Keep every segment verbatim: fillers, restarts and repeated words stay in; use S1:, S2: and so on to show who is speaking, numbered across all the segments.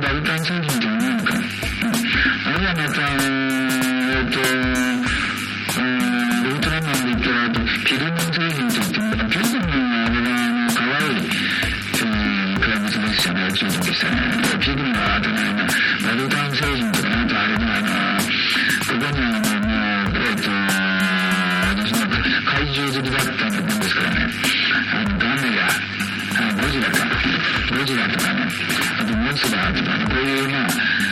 S1: バルタン星人って思うのか、うん、あるいはまたえっとウルトラマンで言ったらあとピグミン星人って言ってピグミンはあれはあの可愛い怪物ですよね、宇宙人でしたね。ピグミンはあとねバルタン星人とかね、あとあれねあのここにあのもうえっと私の怪獣好きだったんですからね、あのガメラゴジラかゴジラとかね、あとモスラーとかね、こういうまあ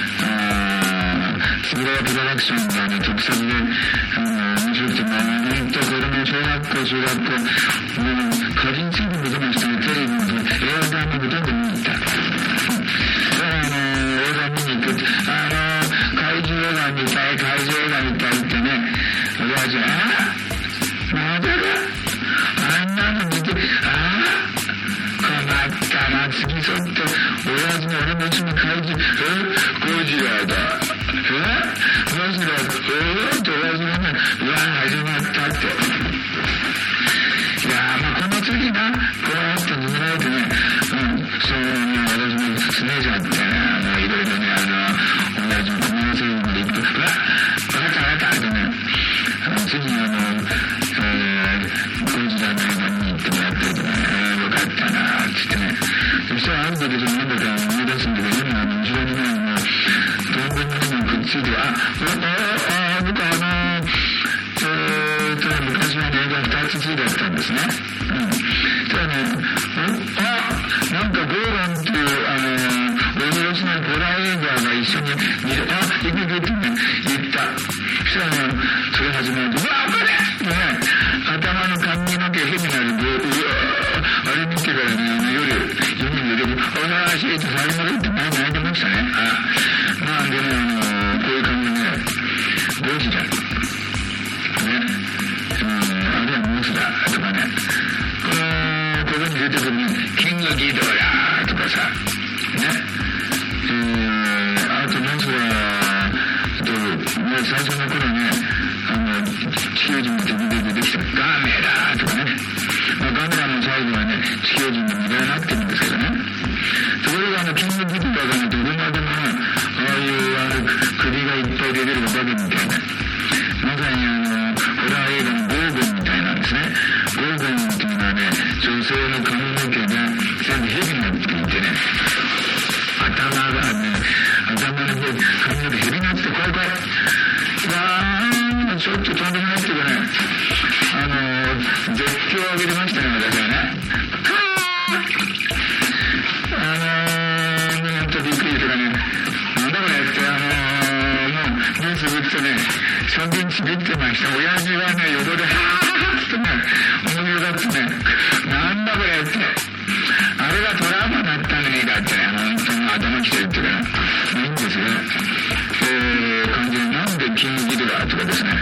S1: スグラプロダクションがね特撮であの面白くて、まあ本当これも小学校中学校もう個人的に見てましたね。テレビも映画もほとんど見に行った。だからあの映画見に行くってあの怪獣映画見たい怪獣映画見たいってね、親父はあまだかあんなの見てああ困ったな、次そっと親父の俺のうちの怪獣えゴジラだえゴジラえって親父がねうわ始まったって、いやまあこの次なこうやって逃げられてね、うん、そうね私もすねちゃってね、あのいろいろねあの親父のコミュニケーションまで行くうわ分かった分かったってね、あの次あの、えー、ゴジラの映画見に行ってもらってるとかね、分かったなって言ってね、そしたらある時で何だか思い出すんだけど、今あの後ろにねもうどんどんどんどんくっついてああああ僕あのえーと昔はね映画ふたつついてあったんですね。うん。そしたらねあなんかゴーランっていうあの驚きのホラー映画が一緒に見るあ行く行くってね言った。そしたらねそれ始まるとうわ危ねえね頭の髪の毛変になるでうわあれ見てからね夜夜に寝ておならしいって最後までって前に泣いてましたね。あなんでねあのこういう感じでねゴジラね、うん、あるいはモスラとかね、このここに出てくるねキングギドラとかさね、えー、あとモスラとね最初の頃ねあの地球人の敵で出てきたガメラとかね、まあ、ガメラの最後はね地球人の身代になってるんですけどね、ところがあのキングギドラがねどれまでもねああいうあの首がいっぱい出てるお化けみたいな、まさにあのホラー映画のゴーゴンみたいなんですね。ゴーゴンっていうのはね女性の髪の毛で全部蛇になっていてね、頭がね頭の上髪の毛蛇になって怖い怖い、わーちょっととんでもないっていうかねあの絶叫を上げてましたね私はね。あのー、ほんとびっくりとかね、なんだこれってあのー、もうニュース見るとねそんでんちびってました。親父はね横ではーってね面白がってねなんだこれってあれがトラウマだったんじゃねえかってね本当に頭きてるっていうかいいんですよね。えー、感じでなんでキングギドラとかですね、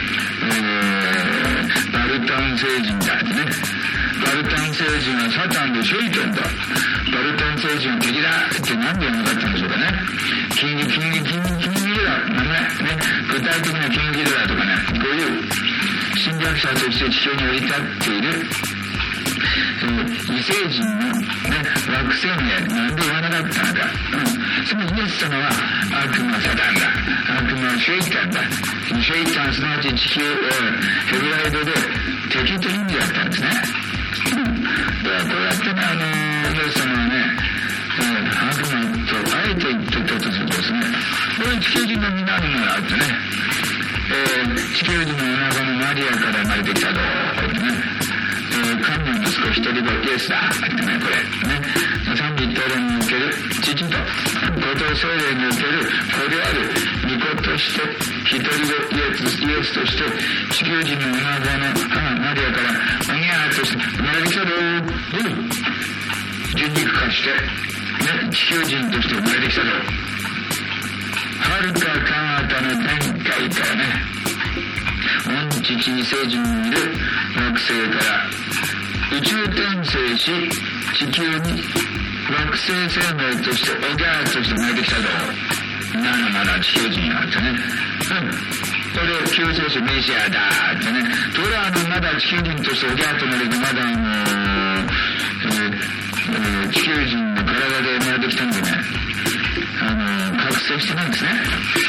S1: えー、バルタン星人だってね、バルタン星人はサタンでシェイトンだ、バルタン星人は敵だってなんで分かったんでしょうかね。キングキングキングキングギドラ名前ね、具体的なキングギドラとかね、こういう侵略者として地球に降り立っている、えー、異星人の、ね、惑星名なんで言わなかったのか、うん、そのイエス様は悪魔サタンだ、悪魔シェイタンだ、シェイタンすなわち地球、えー、ヘブライドで敵という意味だったんですね。うん、だからこうやってねあのー、イエス様はねえー、悪魔とあえて言ってたとするとですね、これ地球人の皆にもあってね、えー、地球人のお腹のマリアから生まれてきたとってね、えー、神の息子一人子イエスだってね、これね三位一体論における父と後藤聖霊における子である御子として一人子イエス、イエスとして地球人のお腹の母マリアからおぎゃーとして生まれてきたと、うん人肉化して、ね、地球人として生まれてきたと、はるか彼方の天界からね御父異星人にいる惑星から宇宙転生し地球に惑星生命としておぎゃーとして生まれてきたと、まだまだ地球人なんてね、うん、これを救世主メシアだってね、ところがあのまだ地球人としておぎゃーと生まれてまだあのーえーえー、地球人の体で生まれてきたんでね、あ成してないんですね。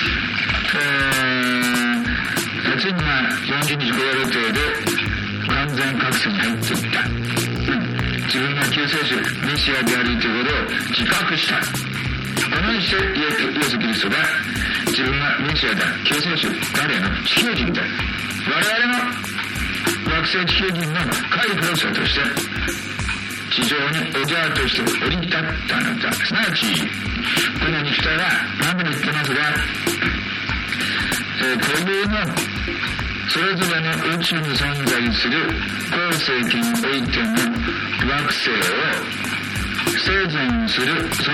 S1: えー、ついにはよんじゅうにち超える程度完全覚醒に入っていった、うん、自分が救世主メシアであるということを自覚した。このようにしてイエス・キリストが自分がメシアだ、救世主、誰の地球人だ、我々も惑星地球人の解放者として地上におじゃーとして降り立ったのだ。すなわちこの肉体は何度も言ってますが、えー、固有のそれぞれの宇宙に存在する後世紀においての惑星を生存するその、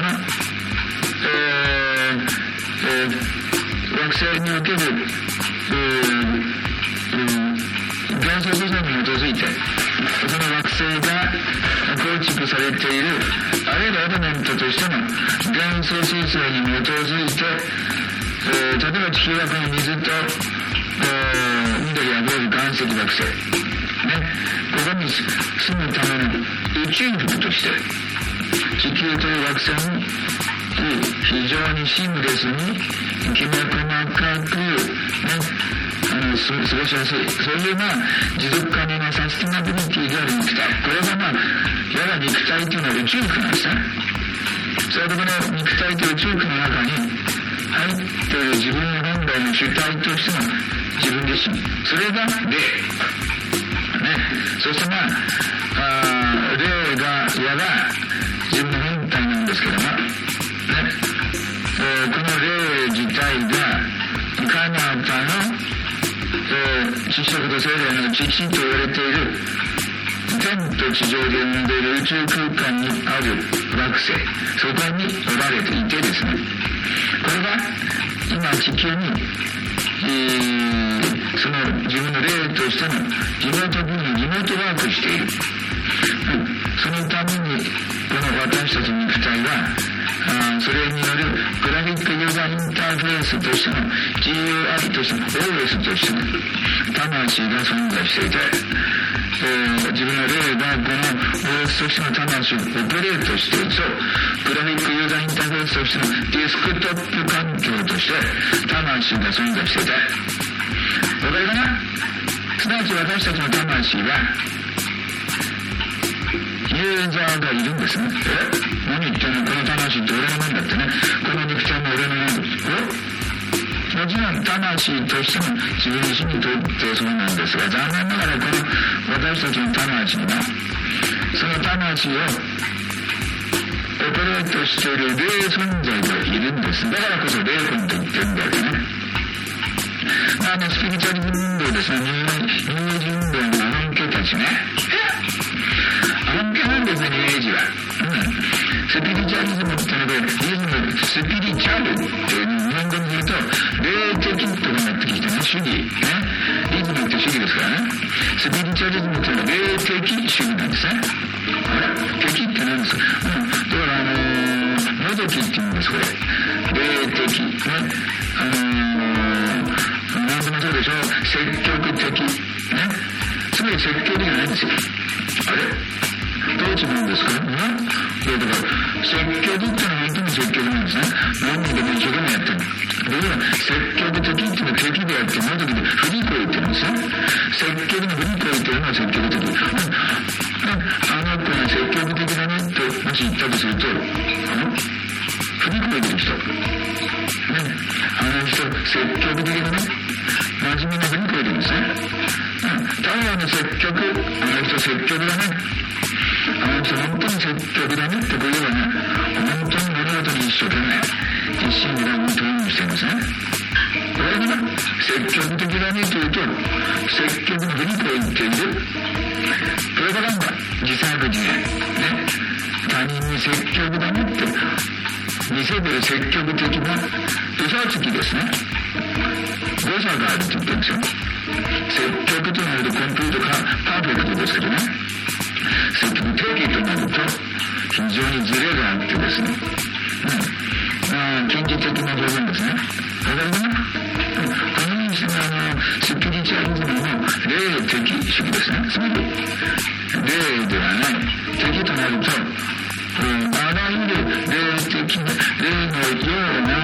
S1: えーえー、惑星における、えー元素理論に基づいてその惑星が構築されているあらゆるエレメントとしての元素水素に基づいて、えー、例えば地球はこの水と、えー、緑あふれる岩石惑星、ね、ここに住むための宇宙服として地球という惑星に非常にシームレスにきめ細かく、ね、あの過ごしやすい、そういうまあ持続可能なサステナビリティである肉体、これがまあいわば肉体というのは宇宙服なんですね。それでこの肉体と宇宙服の中に入っている自分の本来の主体としての自分自身、それが霊、ね、そしてまあ、あ霊がいわば自分の本体なんですけども、ねえー、この霊自体が彼方のえー、知識と生命の父と言われている天と地上で生んでいる宇宙空間にある惑星、そこにおられていてですね、これが今地球に、えー、その自分の霊としてのリモート分野リモートワークしている、うん、そのためにこの私たちの肉体はあそれによるグラフィックユーザーインターフェースとしての ジーユーアイ としての オーエス としての魂が存在していて、えー、自分の霊がこの オーエス としての魂をオペレートしているとグラフィックユーザーインターフェースとしてのディスクトップ環境として魂が存在していて、わかるかな。すなわち私たちの魂はユーザーがいるんですね。え何言ってんの、この魂って俺のもんだってね、この肉体も俺のもんだって、もちろん魂としても自分自身にとってそうなんですが、残念ながらこの私たちの魂がその魂をオペレートしている霊存在がいるんです。だからこそ霊魂と言ってるんだよね。あのスピリチュアリズム運動ですね、ニューエイジ運動のアンケたちね、アンケなんですね、ニューエイジは、うん、スピリチュアリズムってのでリズムスピリチュアルって日本語に言うと霊的ってことになってきてね、主義ね、リズムって主義ですからね、スピリチュアリズムってのは霊的主義なんですね。あれ敵って何ですか、うん、だからあのー、のぞきって言うんです、これ霊的ね、あのー、何でもそうでしょ、積極的ね、つまり積極的じゃないんですよ。あれどう違うんですかね。いやだから積極ってのは本当に積極なんですね。何人でも一生懸命やってる。だから積極的っていうのは敵であっての時で振り子いてるんですよ。積極に振り子いてるのは積極的、うん、あの子が積極的だねってもし言ったとすると、あの振り子いてる人ね、あの人積極的なね真面目な振り子いてるんですね。うん、太陽の積極、あの人積極だね、あの人本当に積極だねってこういうのはね、本当に物事に一生懸命一心不乱に投入してるんですね。これが積極的だねというと積極に振り子を言っているプロパガンダ、自作自演ね、他人に積極だねって見せてる積極的な嘘つきですね。誤差があるって言ってるんですよ。積極となるとコンプリートかパーフェクトですけどね、積極的となると非常にズレがあってですね、うん、まあ近似的な表現ですね。わかるかな、うん、このようにしてあのスピリチュアリズムの霊的主義ですね。つまり霊ではない敵となると、うん、あらゆる霊的な霊のような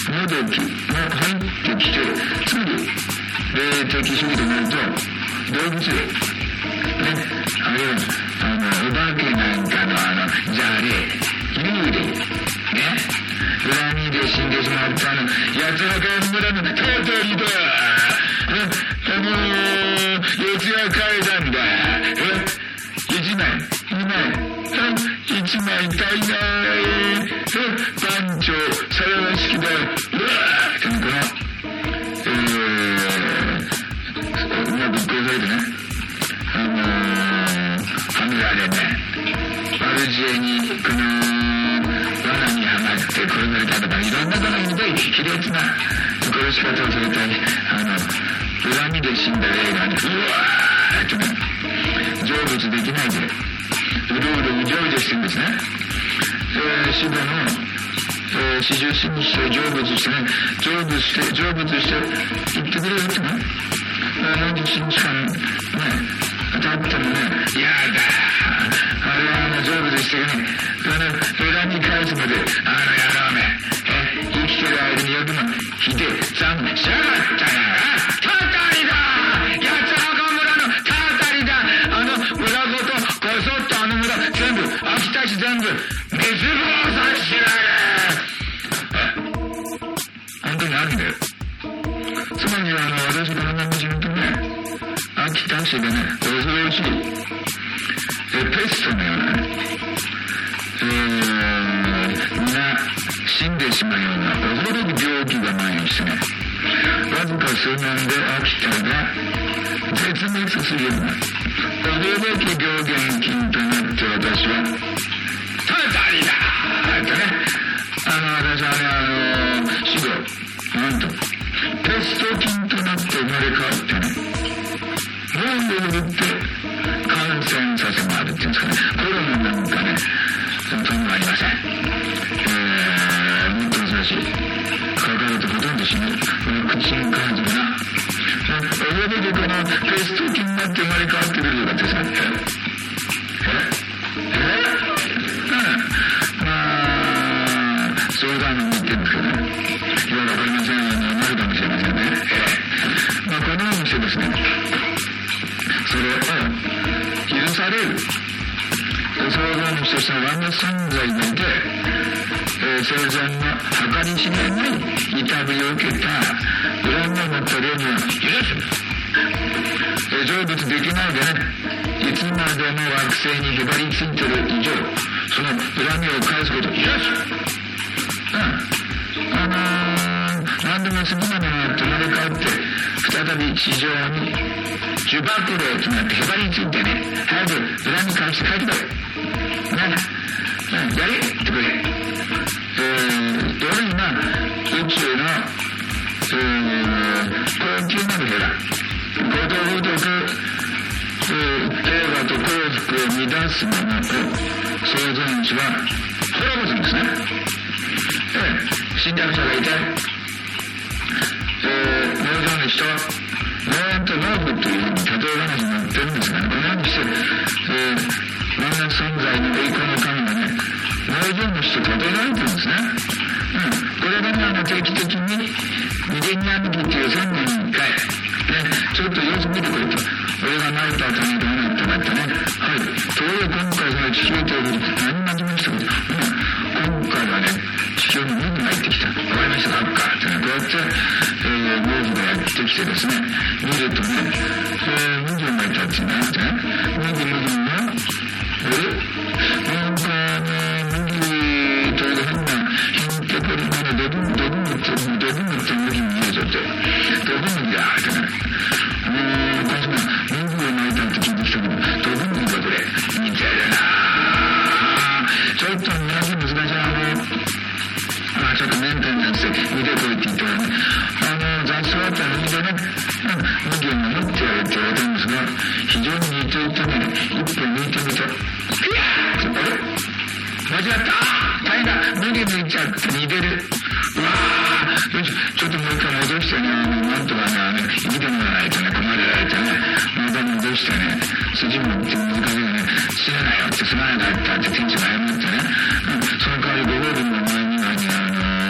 S1: もどきも入ってきて、つまり霊的主義となると動物霊ね、あるいはあのお化けなんかのあの邪霊幽霊ね、恨みで死んでしまったあの八幡村のたたりだ、あの四谷階段だ、一枚二枚一枚足りない、番長さらわしきだ、うわーこのえーうまくこうされてね、あのー、はめられね、悪知恵にこの罠にはまって殺されたとか、いろんなこのひどい卑劣な殺し方をされたり、あの恨みで死んだ霊がね、うわーっとね、成仏できないでうろうろうじょうじょしてるんですね。えー、死後の、えー、四十四日して成仏してね、成仏して、成仏して言ってくれるってね、何日間ね、経ってもね、やだあれはあの成仏してね、あの恨み返すまで、あの野郎め、え生きてる間によくもひでえ残念しやがったな、たたりだ、八幡村のたたりだ、あの村ごとこそっとあの村全部秋田市全部水暴さしやがれ、本当にあるんだよ。つまりあの私の話に言うとね、秋田市でね、恐ろしいえペストのようなね、えー、皆死んでしまうような恐ろしい病気が蔓延してね、わずか数年で秋田が絶滅するような驚き病原菌となって私はたたりだーってね、あの私はね、あの死後なんとペスト菌となって生まれ変わってね、猛威を振って感染させ回るっていうんですかね、コロナなんかねそんなのありません。えー、もっと恐ろしい、かかるとほとんど死ぬ口に感じるな、驚きこのペスト菌になって生まれ変わってくるようだってさ、えええまあ相談を持ってるんですけどね、よくわかりませんようになるかもしれませんね。えまあこのようにしてですね、それを許される創造主としてのワンの存在がいて、えー、生前の計り知れない痛みを受けた恨みを持った霊には許す、えー、成仏できないでね、いつまでも惑星にへばりついてる以上その恨みを返すことを許す、うん、あのー、何でも次のものが生まれ変わって再び地上に呪縛霊となってへばりついてね、早く恨み返して帰ってくれね、うん、やれってくれ、えー、どれ今宇宙の、えー、高級なるヘラことごとく、えー、平和と幸福を乱すものを創造主は滅ぼすんですね。えー、侵略者がいて、えー、農場主と農園と農夫というふうに例え話になってるんですが、このようにして、えー万能存在の栄光の神がね、農場主と例えられてるんですね。うん、これがね、あの定期的にミレニアム期っていうせんねんにいっかい、ね、ちょっと様子見てくれと、俺が生まれた後にどうなったかってね、はい、ところが今回その地球ということで何も始めましたけど、うん、今回はね、地球に何が入ってきた、わかりましたかってね、こうやって、えー、毛布がやってきてですね、見るとね、えー、麦がいたってなってね、麦麦のえなんかね、麦という変なヒントこれまでドブドブムってドブムって麦に見えちゃってドブ麦だってね、あの私も麦を巻いたって聞いてきたけどドブ麦だこれ似てるなぁ、ちょっと皆さん難しい、あのまあちょっとメンテナンスで見てこいって言ってね、あの雑草あったら麦でね、麦を守ってやるって言われたんですが、非常に似ていたので一歩抜いてみた、間違った、大変だ、麦抜いちゃって似てる、うわー、よし、ちょっともう一回戻してね、あのなんとかね、あの見てもらわないとね、困られてね、また戻してね、筋もって難しいね、死なないよってすまなかったって天使が謝ってね、うん、その代わりご褒美の前にはね、あの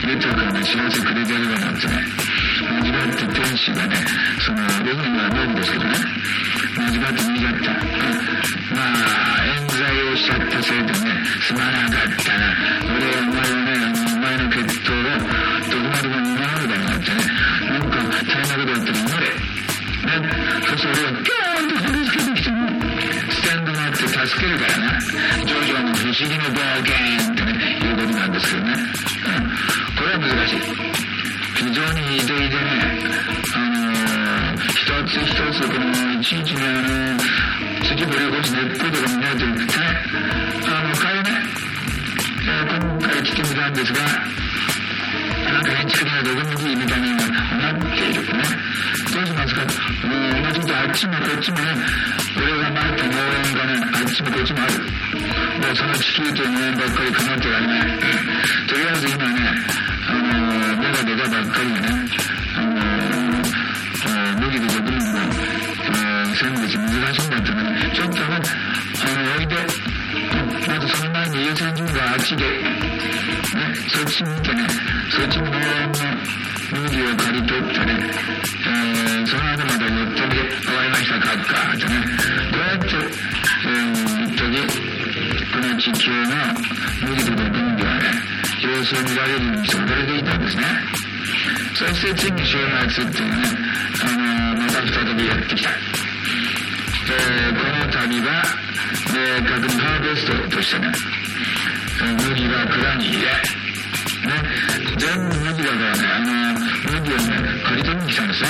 S1: 出てるからね、知らせくれてるわなんてね、間違って天使がね、その僕には思うんですけどね、間違って見ちゃった、まあ冤罪をしちゃったせいでね、すまなかったな、俺お前はね、あのお前の血統をどこまでも見守るだなんてね、なんか大変なことやってるのれね、そして俺がピョーンと振り付けてきてもスタンドがあって助けるからな、ジョジョの不思議の冒険ってねいうことなんですけどね、うん、これは難しい、非常に異例でね、あのー、一つ一つこのいちいちね、あのー、筋掘り起こす根っことか見ないとね、あの彼ね、えー、今回来てみたんですが、なんか変地的な毒抜きみたいなのがなっているね。どうしますか？もう同じとあっちもこっちもね、俺が待った農園がね、あっちもこっちもある。もうその地球という農園ばっかり構ってられない。とりあえず今ね、あのー、芽が出たばっかりでね、あのー、麦で毒抜きの、えー、選別難しいんだってね、ちょっとね、あの、おいで、まずその前に優先順位があっちで、ね、そっち見てね、そっちの農園の麦を刈り取ってね、えー、その間まで寄ってみて、終わりましたかっかってね、こうやって、えー、時、この地球の麦と毒麦はね、様子を見られるようにして踊れていたんですね。そして次に週末っていうね、あのー、また再びやってきた。えー、この旅は、明確にハーベストとしてね、麦は蔵に入れ、ね、全部麦だからね、あのー、麦をね、刈り取りに来たんですね。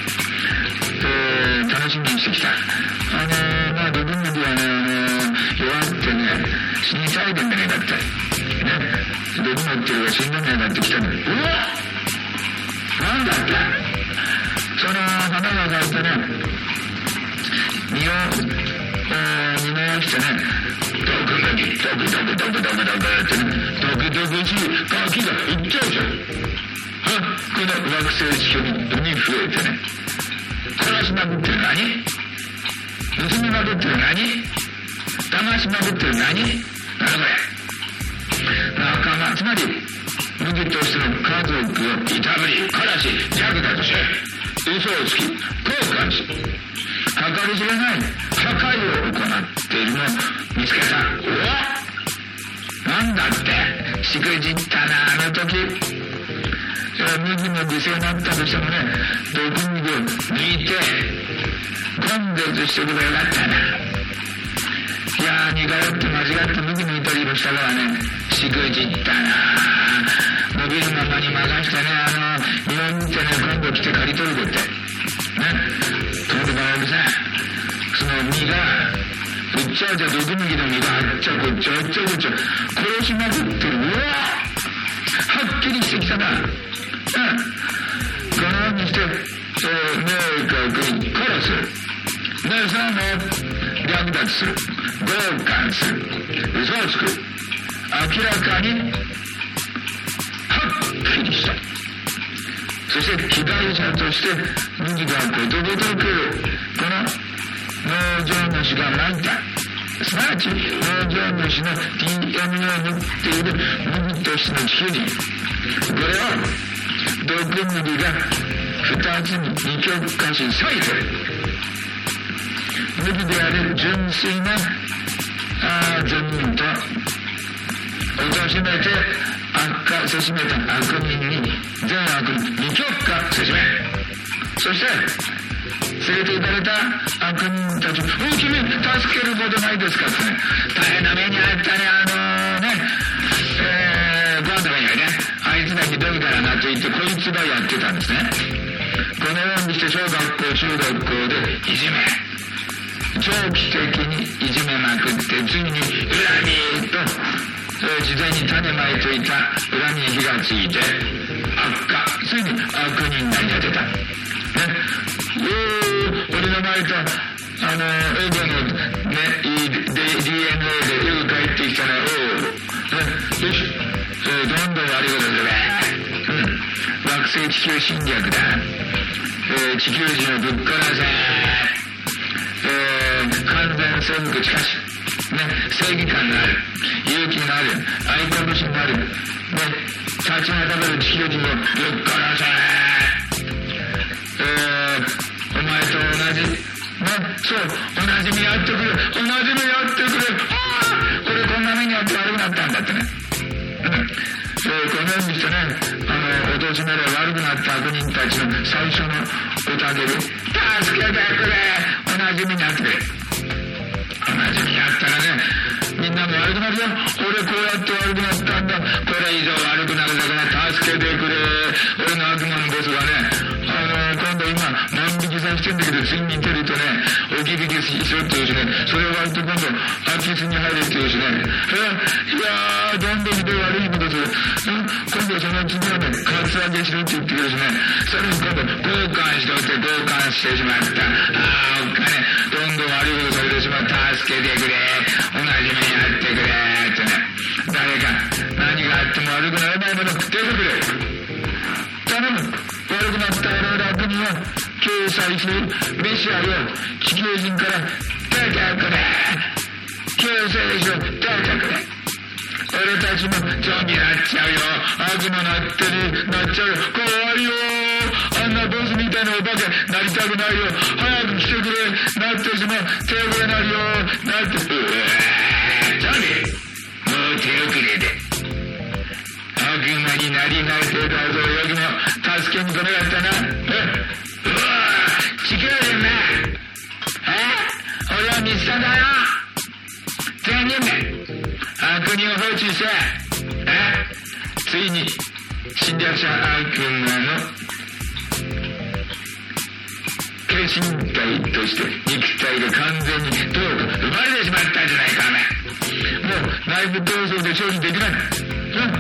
S1: で、楽しみにしてきた。あのー、まあ、毒麦はね、あのー、弱ってね、死にたいでんね、だって。ね、毒持ってるが死んだんね、だって来たの。うわっなんだっけその花が咲いてね、実を、えー、実をしてね、毒麦、毒毒毒毒毒毒ってね、毒毒しいガキがいっちゃうじゃん。はこの惑星地球に増えてね、殺しまくってる何？盗みまくってる何？騙しまくってる何？なんだこれ。仲間、つまり、麦としての家族をいたぶり、からし、弱だとして、嘘をつき、後悔し、計り知れない破壊を行っているのを見つけた。うわなんだって、しくじったな、あの時。麦の犠牲になったとしてもね、毒麦を抜いて、根絶しておけばよかったな。いやー、似通って間違って麦抜いたりもしたからね、しくじったな。伸びるままに任してね、あの、庭見てね、今度来て刈り取るって。ね。ところが俺さ、その実が、うっちゃうちゃ毒麦の実があっちゃこっちゃあっちゃこっちゃ、殺しまくってる。うわはっきりしてきたな。うん。このようにして、えー、明確に殺す。で、それも略奪する。強姦する。嘘をつく。明らかに、はっきりした。そして被害者として麦がことごとくこの農場主がまいた、すなわち農場主の ディーエヌエー を持っている麦としての地球に、これを毒麦が二つに二極化し裂いて麦である純粋な善人と貶めて悪化せしめた悪人に善悪に二極化せしめ、そして連れて行かれた悪人たちを「お君助けることないですか」ってね、大変な目に遭ったね、あのー、ねえー、ご飯食べにはね、あいつらひどいからなと言ってこいつがやってたんですね。このようにして小学校中学校でいじめ、長期的にいじめまくって、次に恨みと事前に種まいていた恨みに火がついて悪化、ついに悪人になり果てた。ね、お俺のまいたあのエゴのね ディーエヌエー でよく帰ってきたら、おう、ね、よし、えー、どんどん悪いことするべ。うん、惑星地球侵略だ。えー、地球人をぶっ殺せ。えー、完全占拠しかし、 正義感のある、勇気のある、愛国心のある、ね、立ちはだかる地球人をぶっ殺せ。えー、お前と同じ、ね、そう、同じ目やってくれ、同じ目やってくれ、ああ、これこんな目にあって悪くなったんだってね。うん。で、このようにしてね、あの、貶めれば悪くなった悪人たちの最初のおたけび、助けてくれ、同じ目にあってくれ。同じ目にあったらね、みんなも悪くなるよ。俺こうやって悪くなったんだ。これ以上悪くなるだから助けてくれ。俺の悪魔のボスがね、あの、今度今、万引きさせてんだけど、次に出るとね、置き引きしろって言うしね、それを割と今度、空き巣に入れって言うしね、いやー、どんどんひどい悪いことする。今度その次はね、カツアゲしろって言ってくるしね、それに今度、交換しろって交換してしまった。あー、おっかね、どんどん悪いことされてしまった。助けてくれ。同じ目にあってくれ。ってね、誰か、何があっても悪くならないもの、出てくれ。頼む。悪くなった我々悪人を救済するメシアよ、地球人から出てくれ。救世主を出てくれ。俺たちもゾンビになっちゃうよ。悪魔なってる、なっちゃうよ。怖いよ。あんなボスみたいなお化けなりたくないよ。早く来てくれ。なってしまう。手遅れなるよ。なって、うわー、ゾンビ。もう手遅れで。悪魔になり慣れてたぞ。よくも助けに来なかったな。うわー、地球人め。え俺は見つかだよ。全人め。悪人を放置して、えついに侵略者悪魔の化身体として肉体が完全にどうか奪われてしまったんじゃないかね。もう内部闘争で勝利できない。うん、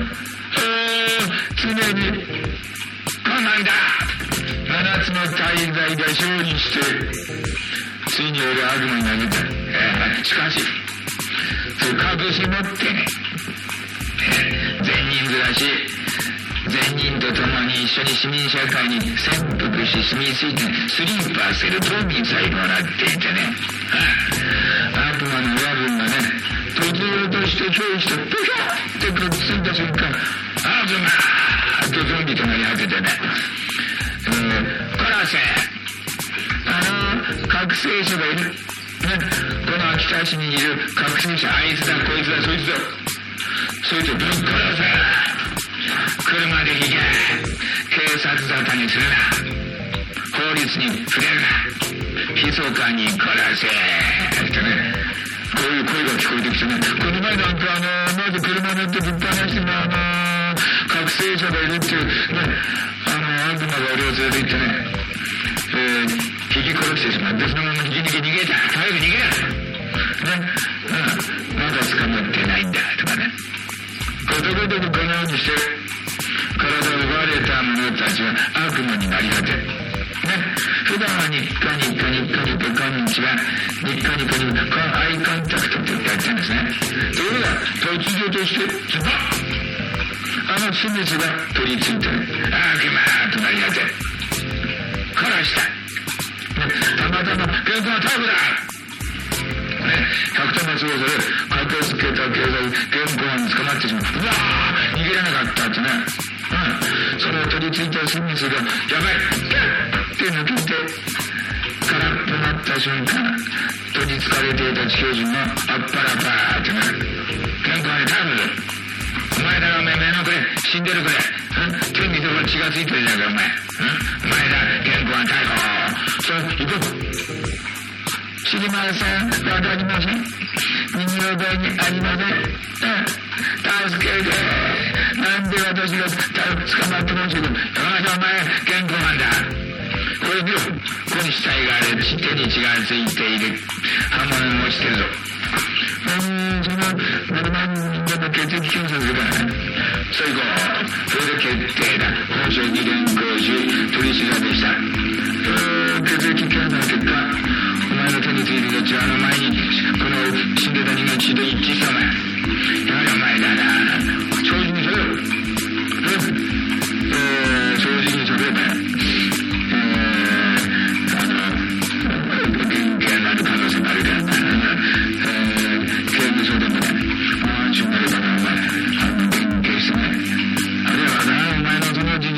S1: 常に我慢だ。七つの大罪が勝利してついに俺は悪魔になるんだ。えー、しかし隠し持ってね、善人ずらし善人と共に一緒に市民社会に潜伏し住み着いてスリーパーセルトミサイルをなっていてね、悪魔の親分がね突如として憑依してプシャーってくっついた瞬間、悪魔とゾンビとなり果ててね、えー、殺せ。あの覚醒者がいるね、この秋田市にいる覚醒者、あいつだこいつだそいつだ、そいつをぶっ殺せ。車で行け。警察沙汰にするな。法律に触れるな。密かに殺せってね、こういう声が聞こえてきてね、この前なんかあのまず車乗ってぶっ放してもあの覚醒者がいるっていうね、あの悪魔が俺を連れて行ってね、えー引き殺してしまって、そのまま引き抜き逃げた。早く逃げな。ね。うん。まだ捕まってないんだ。とかね。ことごとくこのようにして、体を奪われた者たちは悪魔になり果て。ね。普段はニッカニカニッカニカこんにちは。ニッカニカニカアイコンタクトってやってるんですね。ところが、突如として、ズバッあの死滅が取り付いて、悪魔となり果て。殺した。たまたま現行は逮捕だ。百田松をそれ駆けつけた警察現行犯に捕まってしまう。うわー逃げられなかったってね、うん、その取り付いた真実がやばいギャッって抜けて空っぽになった瞬間、取り付かれていた地球人があっぱらぱーってね、現行犯に逮捕だ。お前だがお前目のくれ死んでるくれ、うん、手にどこ血がついてるじゃんかお前、うん、お前だ現行犯逮捕。そう行こう。知りません。わかりません。身に覚えにありません。うん、助けて。なんで私が捕まってますけど、お前現行犯だ。これ見ろ。ここに死体がある。手に血がついている。刃物も落ちてるぞ。うん、その目の前に人間の血液検査するからね。そう行こう。それで決定だ。宝飾議連行中取り調べした。血液検査の結果、お前の手についてた血はあの前にこの死んでた人間の血と一致したお前。やはりお前だな。正直にしろよ。えー、正直にしろよね。えー、あの、原型になる可能性もあるからな。えー、検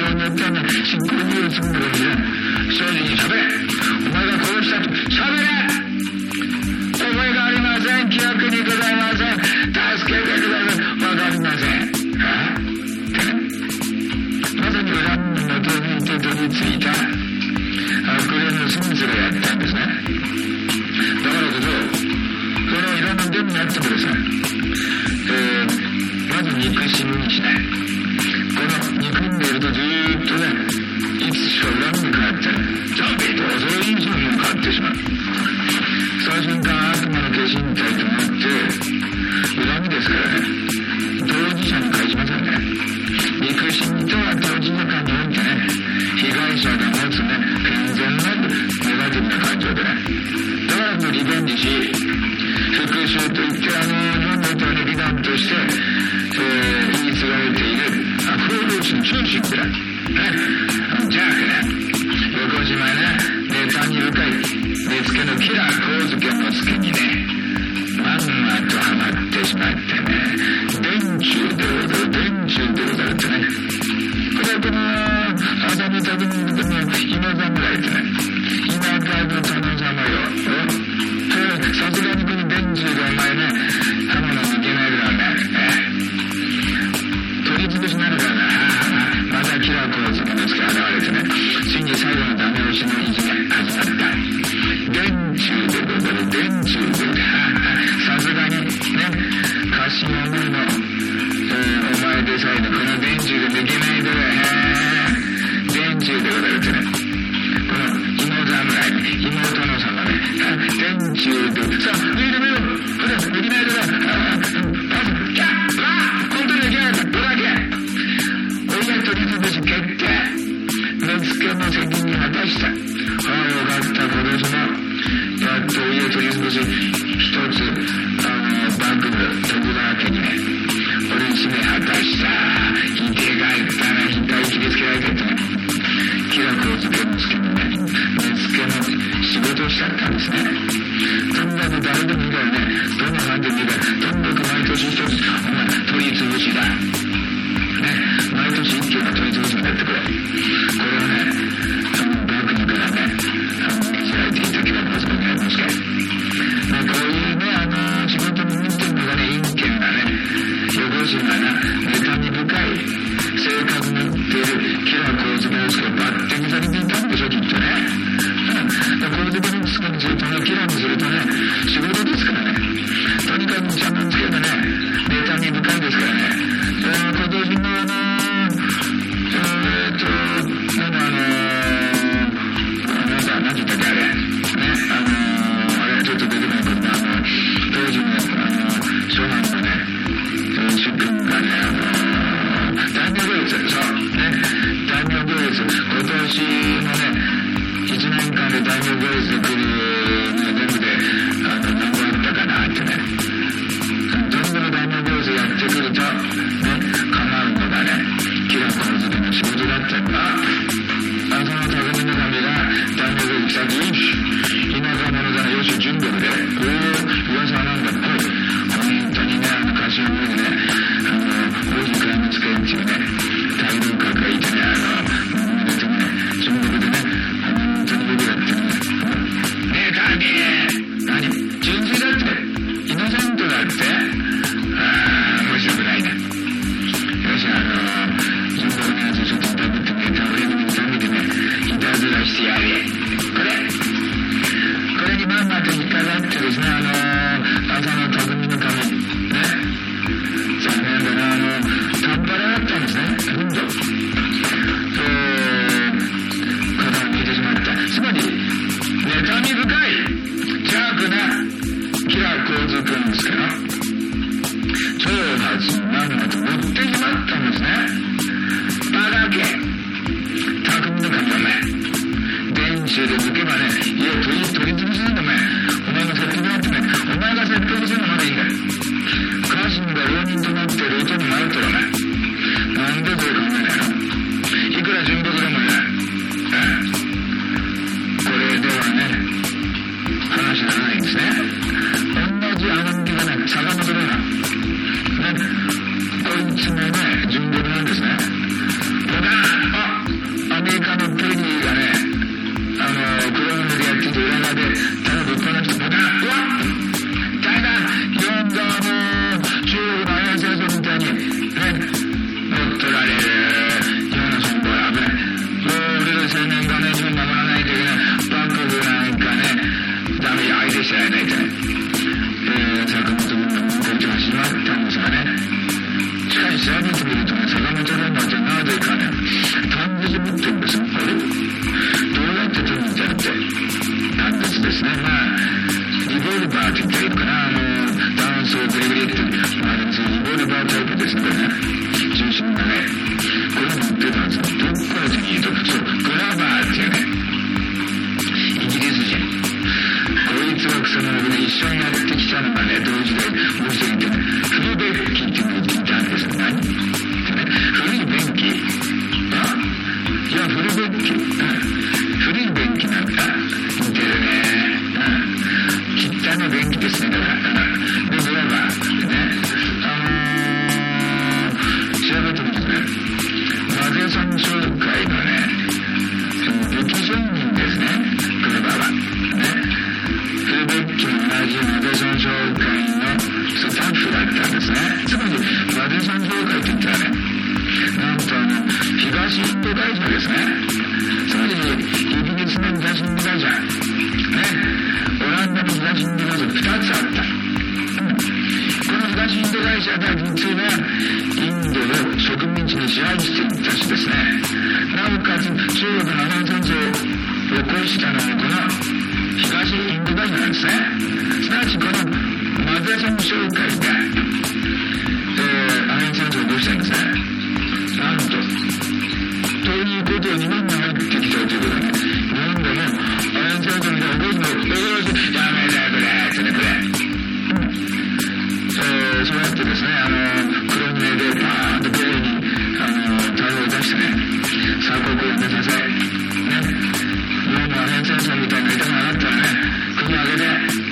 S1: 況によってはね、執行猶予つくんだけどね、正直に喋れ。お前が殺したと喋れ。覚えがありません。記憶にございません。助けてください。わかりません。はぁってね。まさに恨みのとにて取り付いた悪霊のスミスがやったんですね。だからこそ、そのいろんなデモにあってもですね、えー、まず憎しみにしない。この憎んでいるとずーっとね、いつしか恨みに変わって、ちょっとどうぞいい商品に変わってしまう。その瞬間、悪魔の化身体となって、恨みですからね、当事者に返しませんね。憎しみとは当事者間においてね、被害者が持つね、健全なるネガティブな感情でね、だからこそリベンジし、復讐といって、あの、日本の歌の美談として、えー、言い継がれている、あ、行動心中心ってね、じゃあね、横島ね、妬み深い、目付けのキラー光介の助にね、まんまとハマってしまってね、電柱でござる、電柱でござるってね、これはこの、浅見匠の芋侍ってね、今かの殿様よ、さすがにこの電柱でお前ね、刃物抜けないからね、取り潰しになるからな、またキラー光介の助現れてね、ついに最後のダメ押しのいじめ始まった。電柱でござる、電柱でござる。さすがにね、家臣思いの、えー、お前でさえのこの電柱で抜けないでね、電柱でござるってね、この妹侍、妹の様ね、電柱で、さあ、抜いてみろ、ほら、抜けないでね、あ、パス、キャッ、あ、本当に抜けないで、どらけ、親取り潰し決定、目付けの責任果たした。ああ、よかった、今年も、やっと家取り潰し、一つ、あの、幕府、徳川家にね、俺に使命果たした。生き返ったら、額切りつけられてってね、キラ光介の助にね、目付けの仕事をしちゃったんですね。とにかく誰でもいいからね、どの班でもいいから、とにかく毎年一つ、お前、取り潰しだ。ね、毎年一挙の取り潰しになってくれ。これはね、あの、幕府からね、あの、命じられていたキラ光介になりますから。ね、こういうね、あの、仕事に見てるのがね、陰険なね、横島な、妬み深い性格に持っているキラ光介ですが、抜擢されていたんでしょ、きっとね。うん。光介につくにするとね、キラにするとね、仕事ですからね。とにかくちゃんとつけてね、妬み深いですからね。えー、今年のあのー、えーっと、なんだあのー、なんだ、なんて言ったっけあれ。ね、あのー、あれちょっと出てこないけど、あの、当時の、あの、初版のね、主君がね、あのー、大名行列、そう、ね、大名行列、今年のね、一年間で大名行列で来る、ね、全部で、あの、何本あったかなってね。どんどん大名行列やってくると、ね、構うのがね、キラ光介の仕事だったんだ。あの匠の神が大名行列来たと、よし、田舎者だな、よし、純力で、おー、噂なんだ、来い。本当にね、あの、歌詞を見てね、あの、王子会の使いっていうね、大老閣がいてね、あの、もうね、とね、純力でね、本当に僕だってね、ねえ、神、何純粋だって、イノセントだって、あー、面白くないね。よし、あの、純力のやつちょっと食べてね、俺の水見てね、いたずらしてやれ。これ、これにまんまと引っかかってですね、あの、朝の匠の神、ね、残念だな、あの、タンパラだったんですね、ほんと。えー、肩を抜いてしまった。つまり、妬み深い、邪悪な、キラ光介君ですから、挑発まんまと持ってしまったんですね。バカけ、匠の神お前、電柱で抜けばね、家を取り、取り潰すんだお前、お前が説得だってね、お前が説得するのまだいいんだよ。家臣が浪人となってる音に迷ってるお前。なんでそれ考えないの？いくら純朴でもね、これではね、話にならないんですね。同じあの向きがね、遡るな。ね、こいつもね、純朴なんですね。ボカーン、あ会社ですね。つまりイギリスの東インド会社ね、オランダの東インド会社ふたつあった、うん、この東インド会社が実はインドの植民地に支配していたしですね、なおかつ中国の南戦争を起こしたのもこの東インド会社なんですね。すなわちこのマザソン商会が、えー、アメリカ戦争を起こしたんですね。なんとということを日本に入ってきたということで、日本でもアメリカ戦争みたいなことを驚いてやめだこれってねこれ、うんえー、そうやってですね、あの黒船でパーンと米にあの対応を出してね、鎖国を目指せね、日本のアメリカ戦争みたいな痛があったらね、国を挙げて、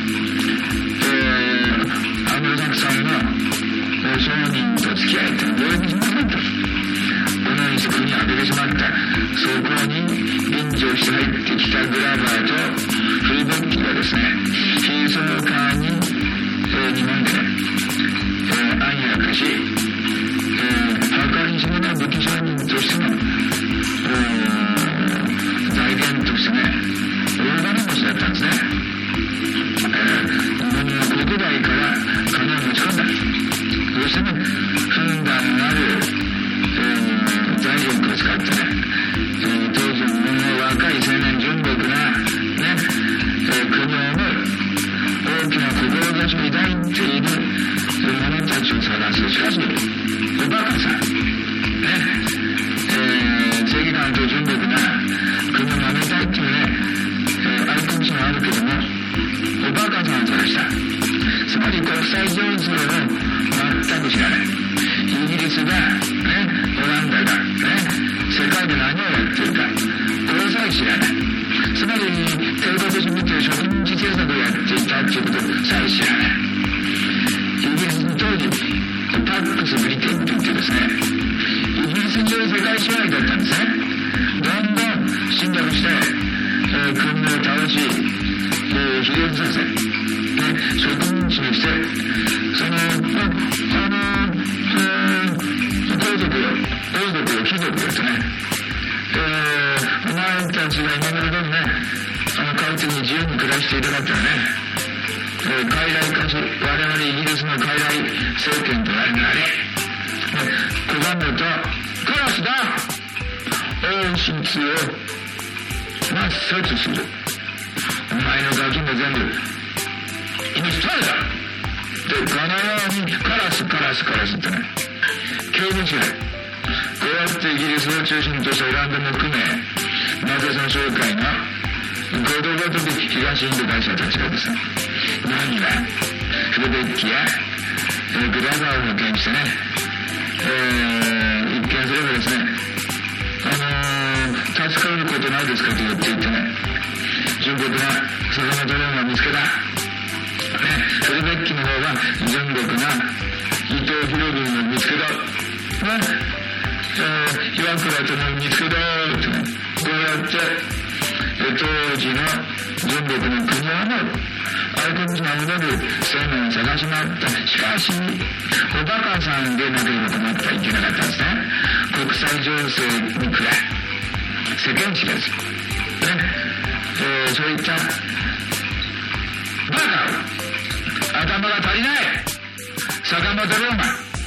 S1: えー、アングロサクソンの商人と付き合いって貿易しなかった。このようにして国を挙げてしまった。そこに便乗して入ってきたグラバーとフルベッキーがですね、非相関に、えー、日本でね、えー、暗躍し、えー、計り知れない武器商人としての、えー、財源としてね、大金持ちだったんですね。えー、日本の国内から金を持ち込んだ。そしてね、ふんだんなる、えー、財力を使ってね、えー、当時の日本の若い青年純朴な、ねえー、国を思う大きな志を抱いている者たちを探す。しかしおバカさん、ねえー、正義感と純朴な国を守りたいっていうね、えー、愛くるしもあるけども、おバカさんを探した。つまり国際情勢を全く知らない。イギリスが、ね、オランダが、ね、世界で何をやってるか、これさえ知らない。つまり帝国主義という植民地政策をやっていたということさえ知らない。イギリスの当時パックス・ブリテンといってですね、イギリスによる世界支配だったんですね。どんどん侵略して、えー、国を倒し、えー、疲弊させ、ね、植民地にして、その、あ、あの、えー、皇族よ、王族よ、貴族よとね、えー、お前たちが今までね、あの、快適に自由に暮らしていたかったらね、えー、傀儡化し、我々イギリスの傀儡政権となりなれ、拒むと、クラスだ王室を抹殺する。お前のガキも全部、イニストールだで、このようにカラスカラスカラスってね、急に違う。こうやってイギリスを中心としたオランダも含め、マザソン商会のごどごとで東インド会社たちがですね、何がフルベッキや、えー、グラバーを派遣してね、えー、一見すればですね、あのー、助かることないですかと言って言ってね、純朴な魚ドローンを見つけた。フルベッキの方が純朴な伊藤博文を見つけた。ね、えー、岩倉とも見つけたってね、こうやって、えー、当時の純朴な国を守る、愛国者あふれる青年を探し回った。しかし、おバカさんでなければ困ってはいけなかったんですね。国際情勢にくらい、世間知らず。ね、えー、そういった、バカ頭が足りない坂本龍馬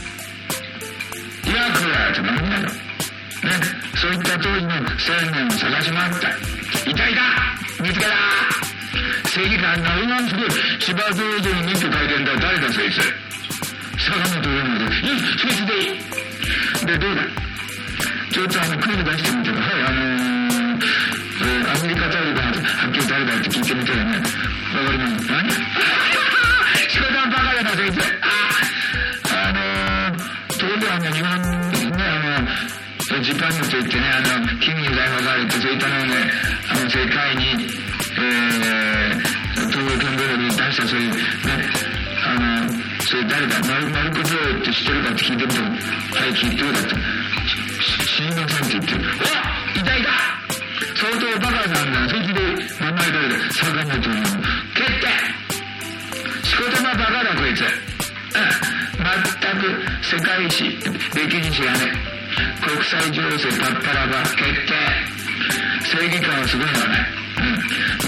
S1: 岩倉と何だろう、ね、そういった当時の青年を探し回った。いたいた見つけた。正義感のうまく司馬道場に日記書いてんだ。誰だそいつ。坂本龍馬で、いいそいつでいいで、どうだちょっとあのクイズ出してみて。はい、あのーえー、アメリカ大陸はっきり誰だって聞いてみたらね、わかります。何仕事はバカだな、先生。あ、あのー、ところであの、日本ね、あの、ジパングといってね、あの、金銀財宝があるって、そういったのをね、あの、世界に、えー、東洋圏レベルに出した、そういう、ね、あの、それ誰だ、マル、マルコ・ポーロって知ってるかって聞いてみても、はい、聞いてどうだって。知りませんって言ってる。おいたいた相当バカなんだ。そいつで名前誰だ坂本龍馬。決定仕事がバカだこいつ。うん。全く世界史、歴史知らねえ。 国際情勢パッパラバ決定。正義感はすごいんだね。うん。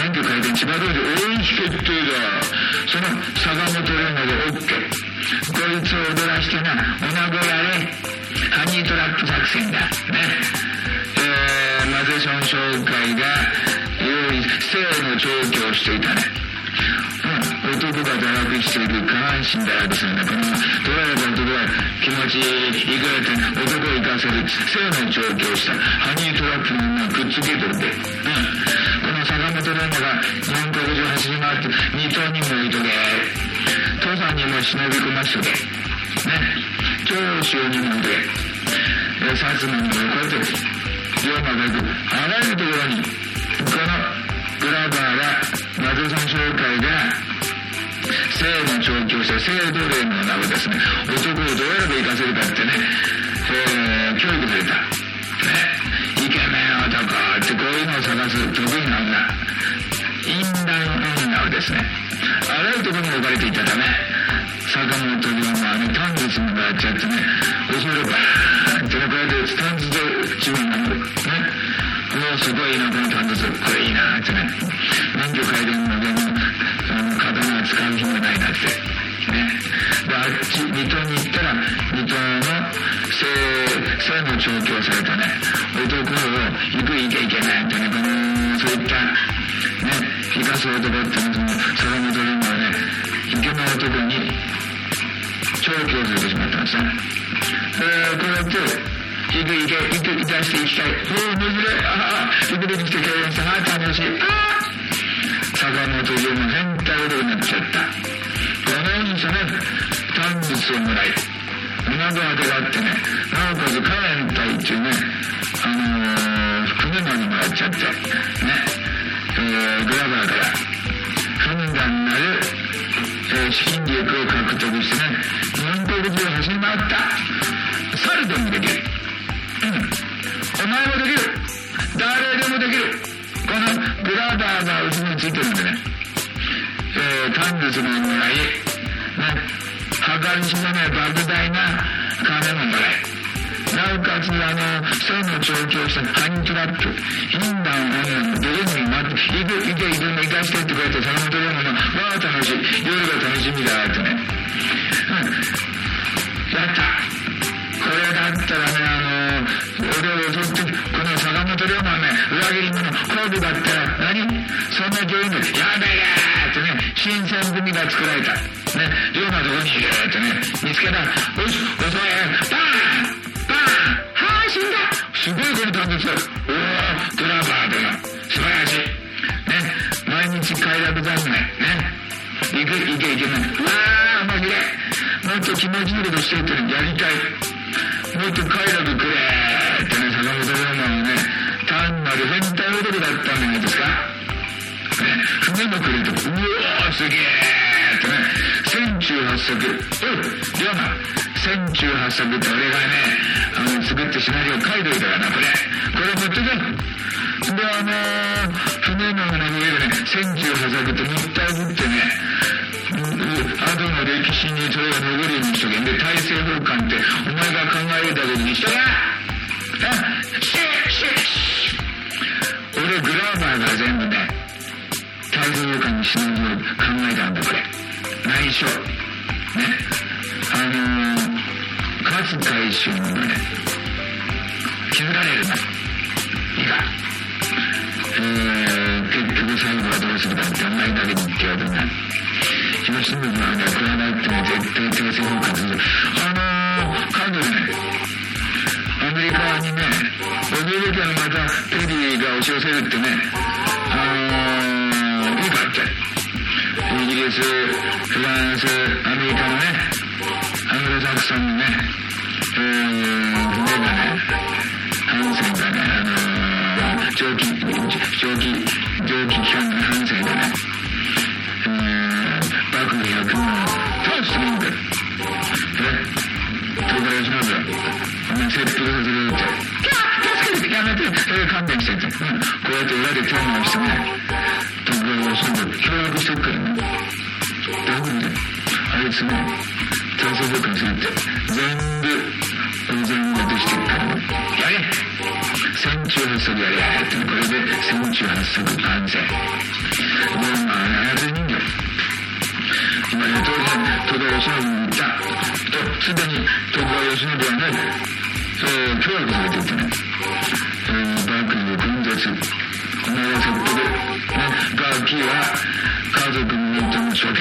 S1: 免許改善千葉通り大き決定だ。その坂本龍馬で OK。こいつを踊らしてな、女小屋でハニートラップ作戦だ。ね。えー、マゼソン商会が用意、性の調教をしていたね。うん、男が堕落している、下半身堕落するんだ。このドライバー男が気持ちいくらって男を生かせる性の調教をしたハニートラップの女をくっつけてるんで、うん、この坂本龍馬が日本国中走り回って二頭にも置いとけ、登山にも忍び込ましとけ、ね、長州にも置いとけ、薩摩にもこうやって龍馬が行くあらゆるところにこのグラバーはマゼソン商会が性の調教した性奴隷の名をですね、男をどうやれば生かせるかってね、えー、教育された。ね、イケメン男ってこういうのを探す得意な女、淫乱女をですね、あらゆるところに置かれていたため、坂本龍馬はね、短筒もらっちゃってね、後ろバーンってね、こうやって短筒で自分が守る。ね。もうすごいな、この短筒。これいいなってね。免許改善のでも、その刀を使う暇ないなって。ね。で、あっち、水戸に行ったら、水戸の性、性の調教されたね、男を行く行け行けないってね、この、そういった、ね、生かす男ってね、その、坂本龍馬はね、イケメン男に調教されてしまったんですね。えー、こうやって、行く行け、行く、出していきたい。おー、珍しい。ああ、行くできて経験した。ああ、楽しい。ああ、坂本龍馬変態男になっちゃった。このようにしてね、短物をもらい、女子当てがあってね、なおかつ火炎隊っていうね、あのー、船までもらっちゃって、ね、えー、グラバーから、ふんだんなる、えー、資金力を獲得してね、日本国中を走り回った。サルトにできる。うん。お前もできる。誰でもできる。このグラバーがうちについてるんでね。えー、短物ももらい、ね、計り知れない莫大な金ももらい。なおかつ、あの、性の調教したハニートラップ、淫乱女のどこに待って、行く、行け、行くの行かしてってこうやって坂本龍馬の、わあ楽しい、夜が楽しみだってね。うん。やった。これだったらね、あの、俺を襲って、この坂本龍馬はね、裏切り者、神戸だったら、何そんな女優で、やべえってね、新選組が作られた。ね、龍馬どこにいるってね、見つけた。よし、襲え、バーンバーンはぁ、死んだすごいこの短物。おー、グラバーだな。素晴らしい。ね、毎日快楽三昧。ね、行く、行け、行けない。わー、面白い。もっと気持ちいいことしてるってやりたい。もっと快楽くれーってね、坂本龍馬はね、単なる変態男だったんじゃないですか。ね、船もくれと、うおー、すげーってね、千中八作。おい、龍馬、千中八作って俺がね、あの、作ってシナリオ書いといたからな、これ。これ持ってけ。で、あのー、船の上でね、千中八作ってもったいぶってね、後の歴史にそれが残るようにしとけんで、大政奉還ってお前が考えたことにしとけ。あ、シェシェシェ俺グラバーが全部ね、大政奉還にシナリオを考えたんだこれ。内緒ね、あのー、勝海舟にもね気づかれるな。いいか、えー、結局最後はどうするかってあんまりだけに言ってやるな。東新聞はね、これはなくてね、絶対大政奉還する。あのー、彼女ね、アメリカにね、驚きはまたペリーが押し寄せるってね、あのー、いいかって。イギリス、フランス、アメリカのね、アングロサクソンのね、えー、船がね、ハンセンがね、あのー、蒸気、蒸気、蒸気機関のハンセンがね、えー、幕府百万を倒してもいいんだよ。ね、東海吉野お前切腹させるって。キャー助けてやめて、それ勘弁してって。うん、こうやって裏で手を回してね、東海吉野協力してるからね。だからね、あいつね、大政奉還するって、全部、全部でしてるからね。 戦中八足やれやれってこれで戦中八足完成。もうまあ操り人形今ね当然戸田慶喜に言ったとすでに戸田慶喜はね、えー、脅迫されていてね、えー、幕府を根絶お前はそっとで、ね、ガキは家族にとも処刑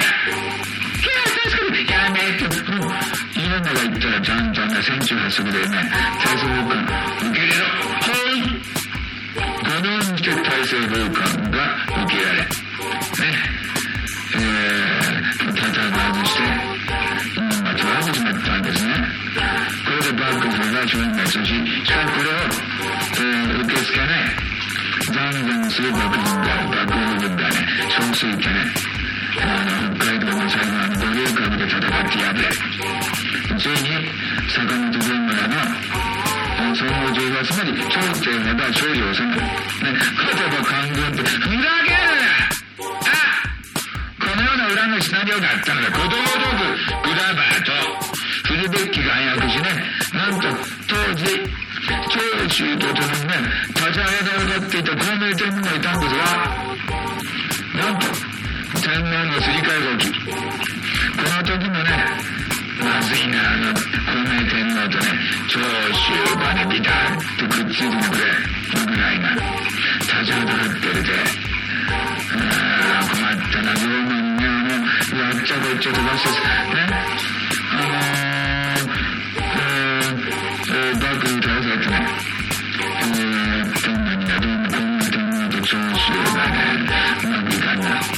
S1: やめて、うん、家の中行ったらちゃんとね戦中八足でね大政奉還受け入れろはいこのようにして大政奉還が受けられねえー、戦わずして今は取られてしまったんですね。これで幕府が消滅ししかもこれを、えー、受け付けない残存する幕府が幕府軍がね少数いてねあの北海道の最後は五稜郭で戦って敗れついに坂本龍馬らの総合上がつまり朝廷が勝利を収める、ね、勝てば官軍ってふざけるなあこのような裏のシナリオがあったので子供道具グラバーとフルベッキが暗躍しねなんと当時長州とともにね立ち上げで踊っていた孔明天皇がいたんですがなんと天皇のすり替えが起きこの時もねまずいなあの孔明天皇とね長州がねビタッとくっついてくれぐらいが立ちはだかってるであ困ったな龍馬にねあのやっちゃこっちゃ飛ばしてねあのー、えー、幕府に倒されてねえー、天皇にはどうも孔明天皇と長州がねうまくいかんな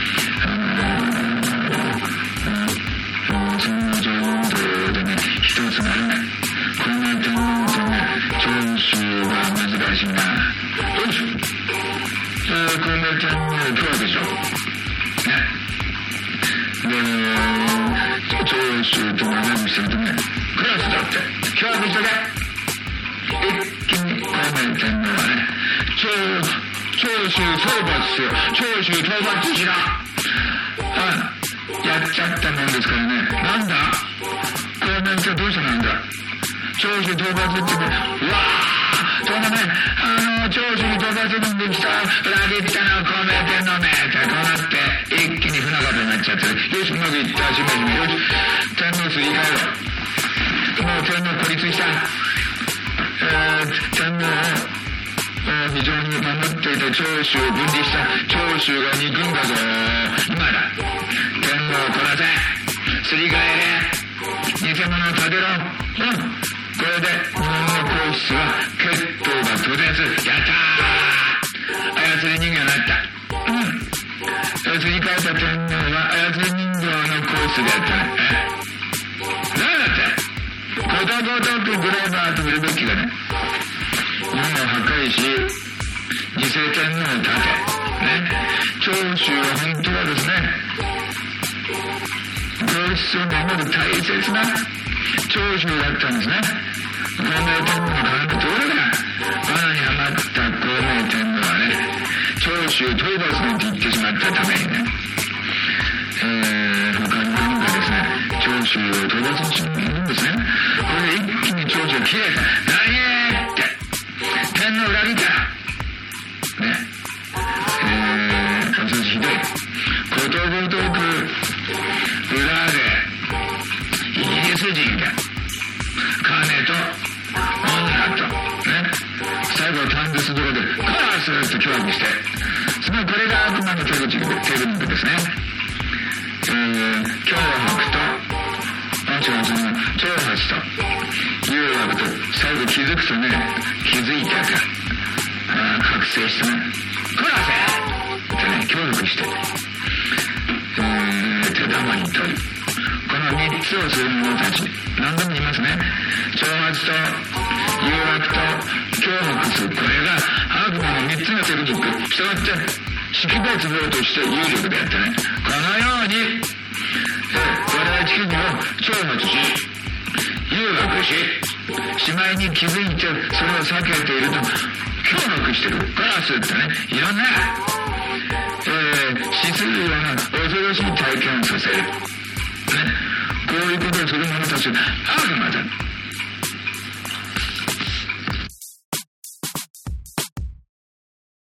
S1: その情報でね一つならない孔明天皇とね長州が珍しいなよし孔明天皇プロでしょねで長州と仲良くしてるとねクラスだって脅迫しとけ一気に孔明天皇はね長州討伐しよう長州討伐しろあやっちゃったもんですからねなんだ孔明ってどうしたなんだ長州討伐ってねうわーそんなねあの長州に討伐軍できた裏切ったの孔明天皇ねってこうなって一気に船方になっちゃってよしうまくいったしめしめよし天皇すり替えろもう天皇孤立したえー、天皇を非常に守っていた長州を分離した長州が憎んだぞ今だ天皇を殺せすり替えれ偽物を立てろうんこれで日本の皇室は血統が途絶やったー操り人形になったうんすり替えた天皇は操り人形の皇室でやったね何だってことごとくグローバーとフルベッキがね日本を破壊し偽天皇を立てね長州は本当はですね皇室を守る大切な長州だったんですね孔明天皇の絡むところが罠にはまった孔明天皇はね長州討伐なんて言ってしまったためにねえー、他の国がですね長州を討伐しにいるんですねこれで一気に長州を切れた何って天皇裏切ったねえー、私ひどいことごとく裏でイギリス人が金と女とね最後短冊どこでカラスって脅迫してつまりこれが悪魔の手口テクニックですねえー、脅迫とあ違うその挑発と誘惑と最後気づくとね気づいたかあ覚醒してね殺せってね協力して、えー、手玉に取るこの三つをする者たち何度も言いますね挑発と誘惑と脅迫するこれが悪魔の三つのテクニックしたがって識別法として有力であってねこのように、えー、我々地球儀を挑発し誘惑ししまいに気づいてそれを避けていると脅迫してくるカラスってねいろんな、えー、死するような恐ろしい体験をさせる、ね、こういうことをする者たちは悪魔だ